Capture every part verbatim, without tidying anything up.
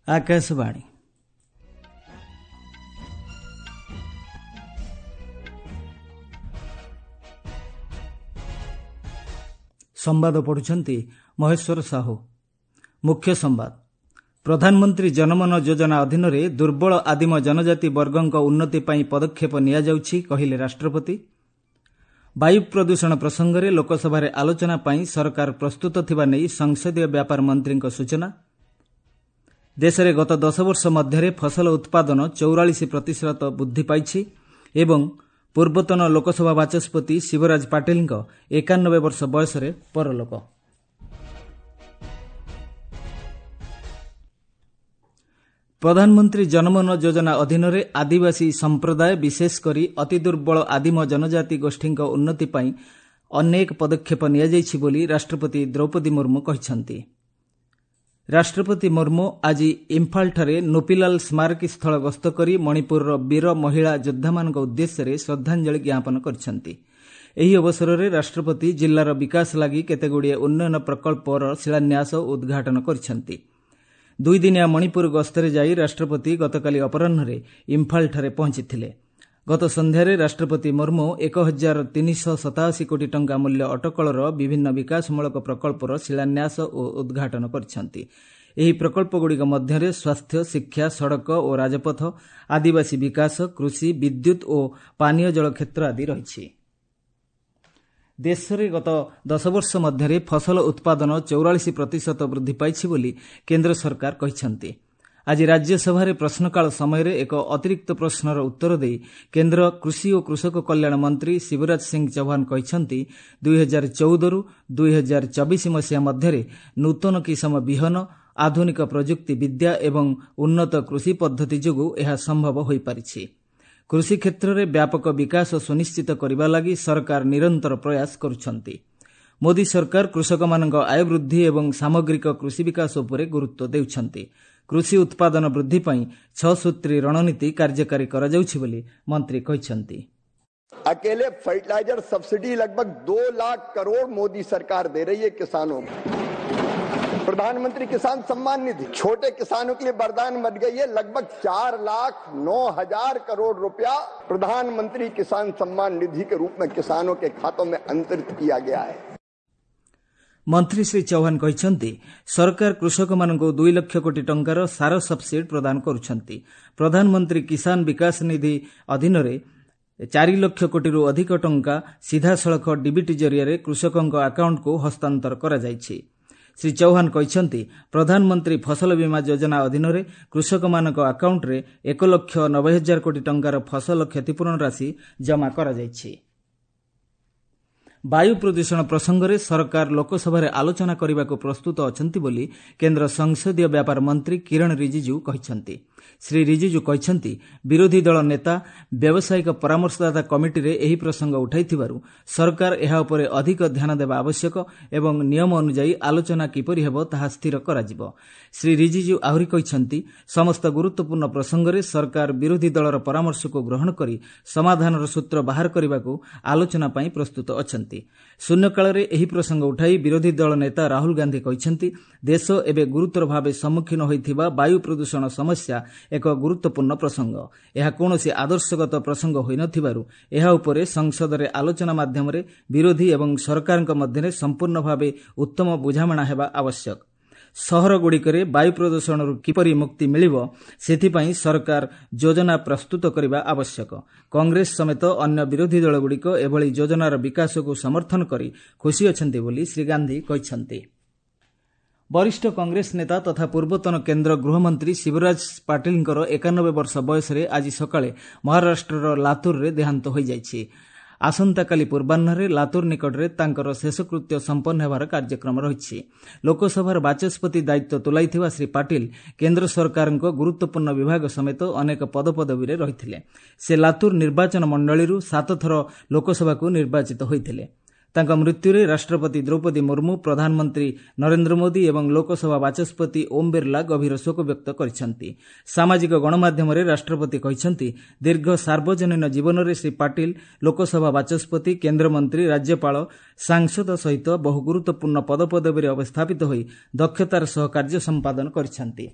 आकाशवाणी संवाद पढ़ुछंती महेश्वर साहू। मुख्य संवाद। प्रधानमंत्री जनमन योजना अधीन दुर्बल आदिम जनजाति वर्गों उन्नति पर पदक्षेप निया जाउछि कहिले राष्ट्रपति। वायु प्रदूषण प्रसंग में लोकसभा आलोचना पर सरकार प्रस्तुत थिबा नै संसदीय व्यापार मंत्री सूचना। देश में गत दस वर्ष मध्य फसल उत्पादन चौरालीस प्रतिशत वृद्धि पाइछि एवं पूर्वतन लोकसभा बाचस्पति शिवराज पाटिल एकानबे वर्ष बयस परलोक। प्रधानमंत्री जनमन योजना अधीन आदिवासी संप्रदाय विशेषकर अति दुर्बल आदिम जनजाति गोष्ठी उन्नति पर अनेक पदक्षेप नियाଯାଇଛି बोली राष्ट्रपति द्रौपदी मुर्मू कहिसंती। राष्ट्रपति मुर्मू आज इम्फाल ठारे नोपिलाल स्मारकी स्थल गस्त करी मणिपुर वीर महिला योद्धामान उद्देश्य श्रद्धांजलि ज्ञापन करछंती। एही अवसर में राष्ट्रपति जिल्लार विकास लागि केतेगुड़िए उन्नयन प्रकल्पर शिलान्यास और उद्घाटन करछंती। दुई दिनिया मणिपुर गस्तरे जाई राष्ट्रपति गतकाली अपराह्न इम्फाल ठारे पहुंचीथिले। गत संध्यारे राष्ट्रपति मुर्मू एक हजार तीन सौ सताशी कोटी टंका मूल्य अटकलर विभिन्न विकासमूलक प्रकल्पर शिलान्यास और उद्घाटन करछंती। एही प्रकल्पगुड़िक मध्य स्वास्थ्य, शिक्षा, सड़क और राजपथ, आदिवासी विकास, कृषि, विद्युत और पानीय जल क्षेत्र आदि रहिछि। देश में गत दस वर्ष मध्य फसल उत्पादन चौरालीस प्रतिशत वृद्धि पाइछि बोली केन्द्र सरकार कहिसंती। आज राज्यसभा प्रश्नकाल समय एक अतिरिक्त प्रश्नर उत्तर दे केन्द्र कृषि और कृषक कल्याण मंत्री शिवराज सिंह चौहान कहिसंती दुई हजार चौदह रु दुई हजार चौबीस मसीहा मध्य नूतन किसम बिहन, आधुनिक प्रजुक्ति विद्या एवं उन्नत कृषि पद्धति जोगु यह संभव हो पारिछि। कृषि क्षेत्र में व्यापक विकास सुनिश्चित करने लगी सरकार निरंतर प्रयास करुछंती। मोदी सरकार कृषकमानक आय वृद्धि एवं सामग्रिक कृषि विकास उपरे गुरुत्व देउछंती। कृषि उत्पादन वृद्धि पई छह सूत्री रणनीति कार्यकारी करा जाउछि बोली मंत्री कहिसंती। अकेले फर्टिलाइजर सब्सिडी लगभग दो लाख करोड़ मोदी सरकार दे रही है किसानों को। प्रधानमंत्री किसान सम्मान निधि छोटे किसानों के लिए वरदान बन गई है। लगभग चार लाख नौ हजार करोड़ रुपया प्रधानमंत्री किसान सम्मान निधि के रूप में किसानों के खातों में अंतरित किया गया है। मंत्री श्री चौहान कहिसंती सरकार कृषक मानक दुई लाख कोटी टंकार सार सब्सिडी प्रदान करुछंती। प्रधानमंत्री किसान विकास निधि अधीन चार लाख कोटी रु अधिक टंका सीधा सड़क डीबीटी जरिया कृषकों अकाउंट को हस्तांतर करा जायछि। श्री चौहान कहिसंती प्रधानमंत्री फसल बीमा योजना अधीन कृषक मानक अकाउंट रे एक लाख नब्बे हजार कोटी टंकार फसल क्षतिपूरण राशि जमा करा जायछि। वायु प्रदूषण प्रसंग में सरकार लोकसभा आलोचना करने को प्रस्तुत अछंती बोली केन्द्र संसदीय व्यापार मंत्री किरण रिजिजू कहिसंती। श्री रिजिजू कहिसंती विरोधी दल नेता व्यावसायिक परामर्शदाता कमिटी रे एही प्रसंग उठाइथिबारु सरकार एहा उपरे अधिक ध्यान देवा आवश्यक एवं नियम अनुसार आलोचना किपरि हेबो ताहा स्थिर कराजिबो। श्री रिजिजू आहुरी कहिसंती समस्त गुरुत्वपूर्ण प्रसंग में सरकार विरोधी दलर परामर्श को ग्रहण करी समाधानर सूत्र बाहर करने को आलोचना पई प्रस्तुत अछंती। शून्यकाल में एही प्रसंग उठाई विरोधी दल नेता राहुल गांधी कहिसंती देश एबे गुरुतर भावे सम्मुखीन होइथिबा वायु प्रदूषण समस्या एक गुरुत्वपूर्ण प्रसंग। यह कौनसी आदर्शगत प्रसंग होई नथिबारु एहा उपरे संसद रे आलोचना माध्यम रे विरोधी एवं सरकारक मध्य संपूर्ण भावे उत्तम बुझामणा हेबा आवश्यक। सहर गुड़िकरे वायु प्रदूषण किपरि मुक्ति मिलिबो सेथिपई सरकार योजना प्रस्तुत करने आवश्यक। कांग्रेस समेत अन्य विरोधी दलगुड़िक एभली योजनार विकास को समर्थन करी खुशी अछंती बोली श्री गांधी कहिसंती। वरिष्ठ कांग्रेस नेता तथा पूर्वतन केन्द्र गृहमंत्री शिवराज पाटिल एकानबे वर्ष बयस आज सकाळे महाराष्ट्र लातूर रे देहांत हो जाइछि। आसंताकाली पूर्वाह्न लातूर निकटरे तांकर शेषकृत्य संपन्न हेबार कार्यक्रम रहिछि। लोकसभार बाचस्पति दायित्व तुलाइथिबा श्री पाटिल केन्द्र सरकारक गुरुत्वपूर्ण विभाग समेत अनेक पदपदवी रहिथिले। से लातूर निर्वाचन मंडली सात थर लोकसभा को निर्वाचित होइथिले। तांका मृत्युरे राष्ट्रपति द्रौपदी मुर्मू, प्रधानमंत्री नरेंद्र मोदी एवं लोकसभा बाचस्पति ओम बिरला गभीर शोक व्यक्त करिसेंती। सामाजिक गणमाध्यम राष्ट्रपति कहिसेंती दीर्घ सार्वजनीन जीवन में श्री पाटिल लोकसभा बाचस्पति, केन्द्रमंत्री, राज्यपाल, सांसद सहित बहु गुरुत्वपूर्ण पदपदवी अवस्थापित होई दक्षतार सह कार्य संपादन करिसेंती।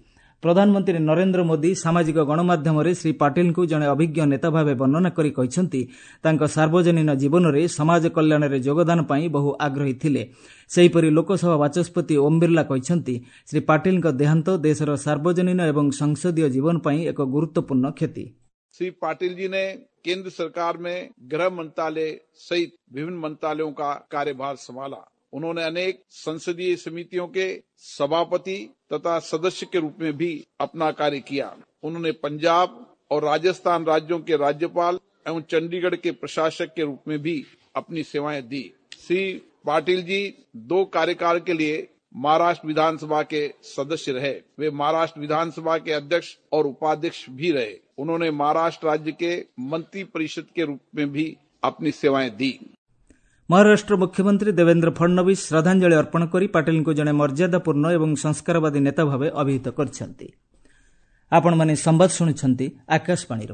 प्रधानमंत्री नरेंद्र मोदी सामाजिक गणमाध्यम श्री पाटिल को जड़े अभिज्ञ नेता भाव वर्णना कर सार्वजनीन जीवन में समाज कल्याण में योगदान पाई बहु आग्रही थिले। सेहीपरि लोकसभा बाचस्पति ओम बिरला कहते श्री पाटिल देहांत देशर सार्वजनीन एवं संसदीय जीवन पाई एक गुरुत्वपूर्ण क्षति। श्री पाटिल जी ने केंद्र सरकार में गृह मंत्रालय सहित विभिन्न मंत्रालयों का कार्यभार संभाला। उन्होंने अनेक संसदीय समितियों के सभापति तथा सदस्य के रूप में भी अपना कार्य किया। उन्होंने पंजाब और राजस्थान राज्यों के राज्यपाल एवं चंडीगढ़ के प्रशासक के रूप में भी अपनी सेवाएं दी। श्री पाटिल जी दो कार्यकाल के लिए महाराष्ट्र विधानसभा के सदस्य रहे। वे महाराष्ट्र विधानसभा के अध्यक्ष और उपाध्यक्ष भी रहे। उन्होंने महाराष्ट्र राज्य के मंत्री परिषद के रूप में भी अपनी सेवाएं दी। महाराष्ट्र मुख्यमंत्री देवेंद्र फडणवीस श्रद्धांजलि अर्पण कर पाटिल को जड़े मर्यादापूर्ण एवं संस्कारवादी नेता भाव अभिहित करछन्ति। आपण माने संवाद शुणुछन्ति आकाशवाणी।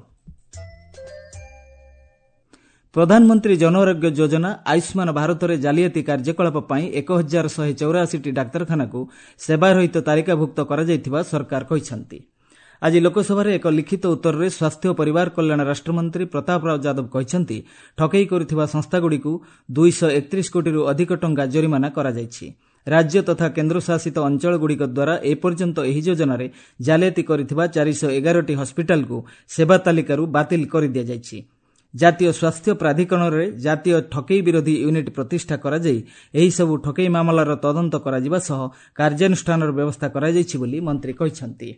प्रधानमंत्री जन आरोग्य योजना आयुष्मान भारत रे जालियाती कार्यकलाप पई एक हजार शहे चौरासी टी डाक्तरखाना को सेवारहित तालिकाभुक्त करा जायथिबा सरकार कहिसन्ति। आज लोकसभा एक लिखित उत्तर में स्वास्थ्य और परिवार कल्याण राष्ट्रमंत्री प्रताप राव यादव कहते ठकई करुथिबा संस्थागुड़िकु दुई सौ एकतीस कोटी अधिक टंका जरिमाना करा जायछि। राज्य तथा केन्द्रशासित अंचलगुड़िक द्वारा एपर्यंत एही योजनारे जालियाती करिथिबा चार सौ एगार टी हस्पिटाल को सेवा तालिकारु बातिल कर दिया जायछि। जातीय स्वास्थ्य प्राधिकरण रे जातीय ठकई विरोधी यूनिट प्रतिष्ठा करा जाई एही सबु ठकई मामलार तदंत करा जिबा सह कार्यानुष्ठानर व्यवस्था करा जायछि बोली मंत्री कहिसन्ति।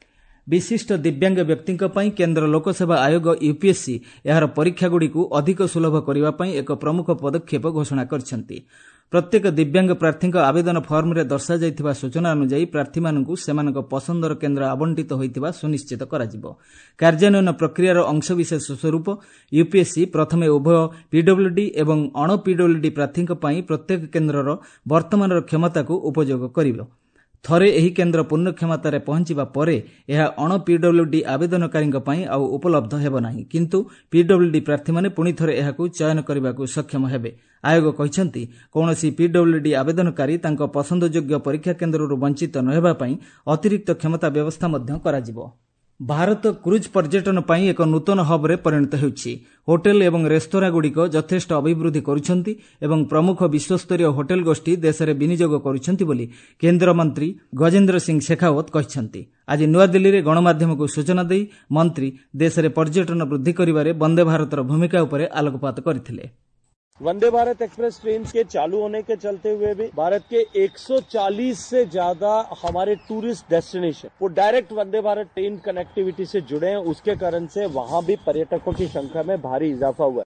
विशिष्ट दिव्यांग व्यक्ति केन्द्र लोकसेवा आयोग यूपीएससी यार परीक्षागुड़िकु अधिक सुलभ करने एक प्रमुख पदक्षेप घोषणा करछन्ति। प्रत्येक दिव्यांग प्रार्थी आवेदन फर्म रे दर्शा जाइथिबा सूचना अनुसार प्रार्थी मानकु सेमानक पसंदर केन्द्र आवंटित होइतिबा सुनिश्चित कराजिबो। कार्यान्वयन प्रक्रियार अंशविशेष स्वरूप यूपीएससी प्रथमे उभय पीडब्ल्यूडी एवं अण पीडब्ल्यूडी प्रार्थी प्रत्येक केन्द्रर वर्तमान क्षमता को उपयोग करिबो। थरे एही केन्द्र पूर्ण क्षमतार पहुंचवा परे यह अण पीडब्ल्यूडी आवेदनकारी आउ उपलब्ध हेब नाही, किंतु पीडब्ल्यूडी प्रार्थी माने पुणी थरे एहाकु चयन करबाकु सक्षम हेबे। आयोग कहिसंती कौनसी पीडब्ल्यूडी आवेदनकारी तांको पसंदयोग्य परीक्षा केन्द्रରୁ वंचित न हेबा पई अतिरिक्त क्षमता व्यवस्था मध्य कराजिबो। भारत क्रुज पर्यटन पई एक नूतन हब रे परिणत हेउछि। होटेल एवं रेस्तोरां गुड़िक यथेष्ट अभिवृद्धि करुछन्ति एवं प्रमुख विश्वस्तरीय होटेल गोष्ठी देश में विनियोग करुछन्ति बोली केन्द्र मंत्री गजेन्द्र सिंह शेखावत कहिसन्ति। आज नुआदिल्ली रे गणमाध्यम को सूचना देई मंत्री देश में पर्यटन वृद्धि करिबारे वंदे भारतर भूमिका उपरे आलोकपात करथिले। वंदे भारत एक्सप्रेस ट्रेन के चालू होने के चलते हुए भी भारत के एक सौ चालीस से ज्यादा हमारे टूरिस्ट डेस्टिनेशन वो direct Vande Bharat train connectivity से जुड़े हैं। उसके कारण से वहां भी पर्यटकों की संख्या में भारी इजाफा हुआ है।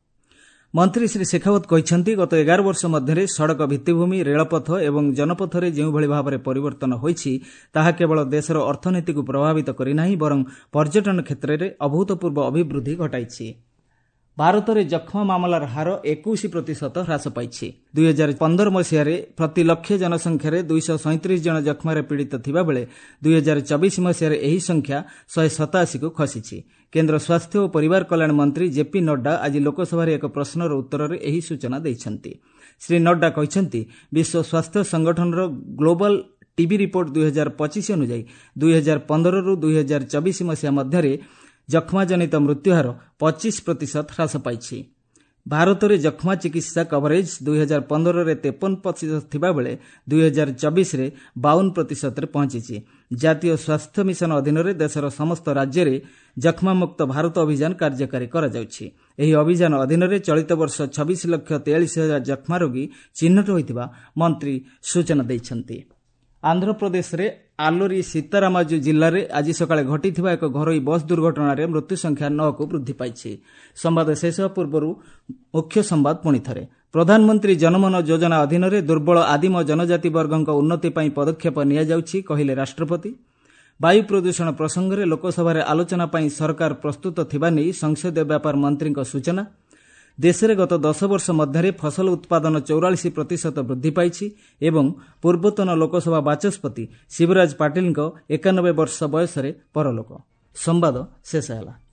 मंत्री श्री शेखावत कहते गत एगार वर्ष मध्य सड़क भित्तिभूमि रेलपथ एवं जनपथ में जो भाव में परिवर्तन होइछि ताहा केवल देशर अर्थनीति को प्रभावित करिनाही बरं पर्यटन क्षेत्र में अभूतपूर्व अभिवृद्धि घटाइछि। भारत में जक्ष्मा मामलार हार इक्कीस प्रतिशत ह्रास पाई। दुई हजार पंदर मसीह प्रति लक्ष जनसंख्यार दुईश सैंतीस जन जक्ष्मार पीड़ित थिबा बेले दुई हजार चौबीस मसीह यही संख्या शहे सताशी को खसी। केन्द्र स्वास्थ्य और परिवार कल्याण मंत्री जेपी नड्डा आज लोकसभा एक प्रश्नर उत्तर में यही सूचना दैछन्ति। श्री नड्डा कहते विश्व स्वास्थ्य संगठनर ग्लोबल टीबी रिपोर्ट दुई हजार पच्चीस अनुଯାयी दुई हजार पंदर रु दुई हजार चौबीस मसीहा मध्य जक्ष्मा जनित मृत्युहार पच्चीस प्रतिशत ह्रास पाई। भारत में जक्ष्मा चिकित्सा कवरेज दुई हजार पंदर रे तेपन प्रतिशत थिबा बेले दुई हजार चौबीस रे बावन प्रतिशत रे पहुंची। जातीय स्वास्थ्य मिशन अधीन रे देशर समस्त राज्य रे जक्ष्मा मुक्त भारत अभियान कार्यकारी करा जाउछि। एही अभियान अधीन रे चलित वर्ष छब्बीस लक्ष तेयालीस हजार जक्ष्मा रोगी चिन्हट होइतिबा मंत्री सूचना दैछन्ति। आंध्र प्रदेश रे आलोरी सीतारामाजू जिल्ला रे आज सकाळे घटिथिबा एक घरोई बस दुर्घटना रे मृत्यु संख्या नौ को वृद्धि पाइछि। संवाद शेष पूर्व मुख्य संवाद पुणी थरे। प्रधानमंत्री जनमन योजना अधीन रे दुर्बल आदिम जनजाति वर्गक उन्नति पई पदक्षेप निया जाउछि कहिले राष्ट्रपति। वायु प्रदूषण प्रसंग रे लोकसभा रे आलोचना पई सरकार प्रस्तुत थिबा नै संसदीय व्यापार मंत्री सूचना। देश में गत दस वर्ष मध्य फसल उत्पादन चौरासी प्रतिशत वृद्धि पाई एवं पूर्वतन लोकसभा बाचस्पति शिवराज पाटिल एकानबे वर्ष बयस परलोक। संवाद शेष है।